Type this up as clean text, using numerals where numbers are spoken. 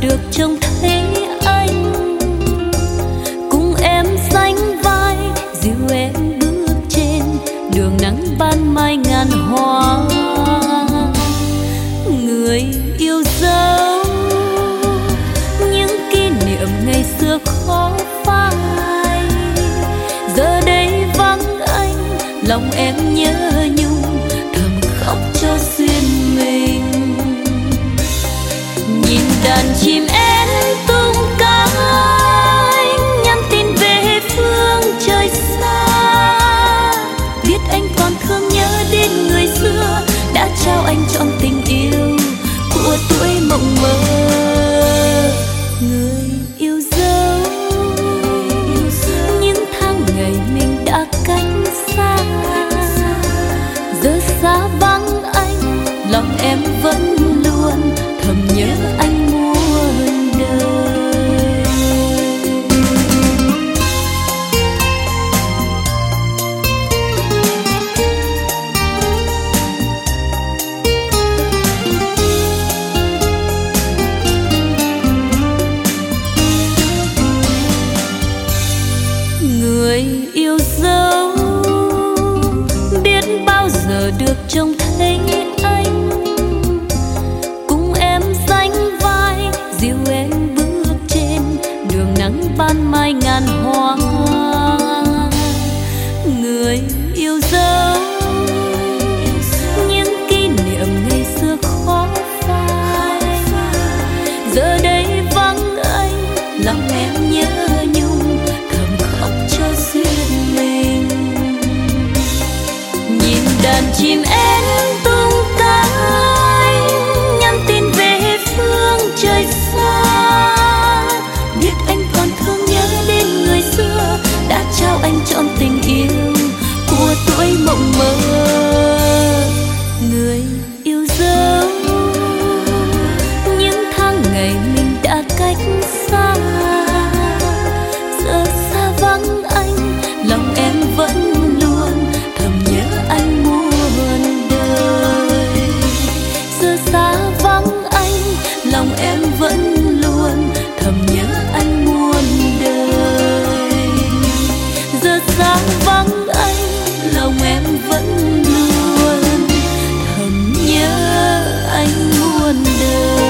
được trông thấy anh, cùng em sánh vai dìu em bước trên đường nắng ban mai ngàn hoa. Người yêu dấu những kỷ niệm ngày xưa khó phai, giờ đây vắng anh lòng em nhớ nhung thầm khóc cho duyên mình. Nhìn đàn chim én tung cánh nhắn tin về phương trời xa, biết anh còn thương nhớ đến người xưa đã trao anh trọn tình yêu của tuổi mộng mơ. Người yêu dấu những tháng ngày mình đã cách xa, giờ xa vắng anh lòng em vẫn luôn thầm nhớ anh muôn đời. Người yêu dấu biết bao giờ được trông thấy anh, cùng em sánh vai dìu em bước trên đường nắng ban mai ngàn hoa. Người yêu dấu những kỷ niệm ngày xưa khó phai, giờ đây vắng anh lòng em nhớ nhung thầm khóc cho duyên mình. Nhìn đàn chim én tung cánh nhắn tin về phương trời xa, biết anh còn thương nhớ đến người xưa đã trao anh trọn tình yêu của tuổi mộng mơ. Người yêu dấu những tháng ngày mình đã cách xa, giờ xa vắng anh lòng em vẫn luôn thầm nhớ anh muôn đời. Giờ xa vắng anh lòng em vẫn luôn thầm nhớ anh muôn đời. Giờ xa vắng anh lòng em vẫn luôn thầm nhớ anh muôn đời.